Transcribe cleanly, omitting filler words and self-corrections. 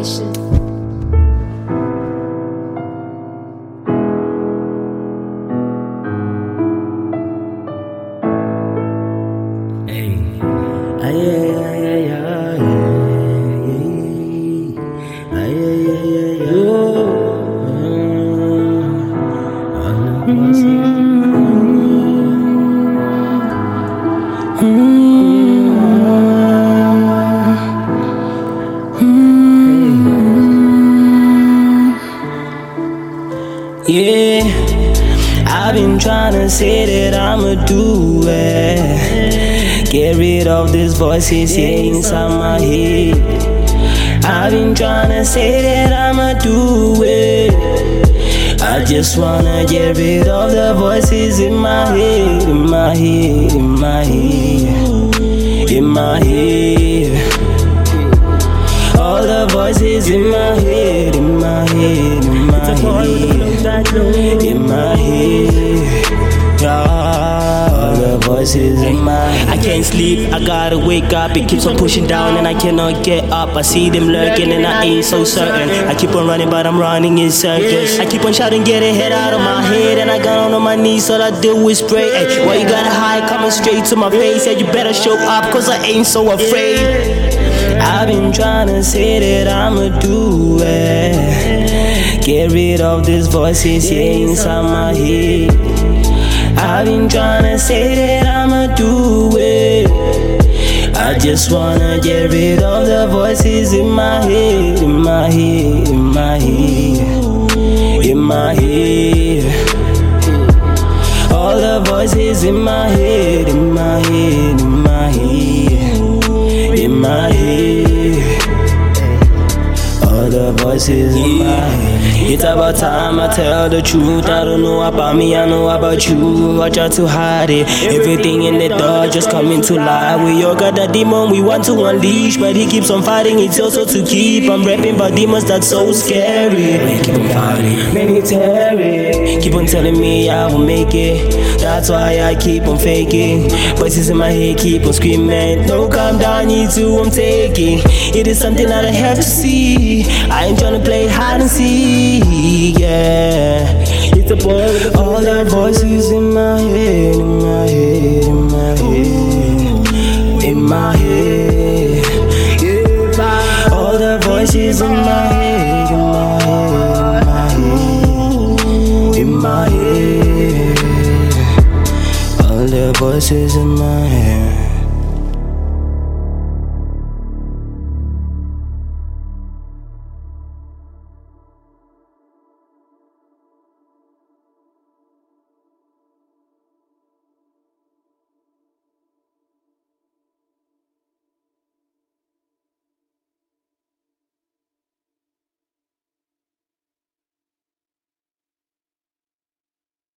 Nation. Yeah, I've been trying to say that I'ma do it. Get rid of these voices here inside my head. I've been trying to say that I'ma do it. I just wanna get rid of the voices in my head, in my head, in my head, in my head. All the voices in my head, in my head, in my head, in my head. All the voices in my head. I can't sleep, I gotta wake up. It keeps on pushing down and I cannot get up. I see them lurking and I ain't so certain. I keep on running but I'm running in circles. I keep on shouting, get it head out of my head. And I got on my knees, all I do is pray. Ay, why you gotta hide, coming straight to my face? Yeah, you better show up cause I ain't so afraid. I've been trying to say that I'ma do it. Get rid of these voices here inside my head. I've been trying to say that I'ma do it. I just wanna get rid of the voices in my head, in my head, in my head, in my head. All the voices in my head, in my head, in my head, in my head. All the voices in my head. It's about time I tell the truth. I don't know about me, I know about you. I try to hide it. Everything in the dark just coming to light. We all got that demon we want to unleash, but he keeps on fighting, it's also to keep. I'm rapping about demons that's so scary. Keep on fighting, make me terry. Keep on telling me I will make it. That's why I keep on faking. Voices in my head keep on screaming. No, calm down, you too, I'm taking. It is something that I have to see. I ain't tryna play hide and seek, yeah. It's a boy with all the voices in my head, in my head, in my head, in my head. All the voices in my head, in my head, in my head, in my head. All the voices in my head.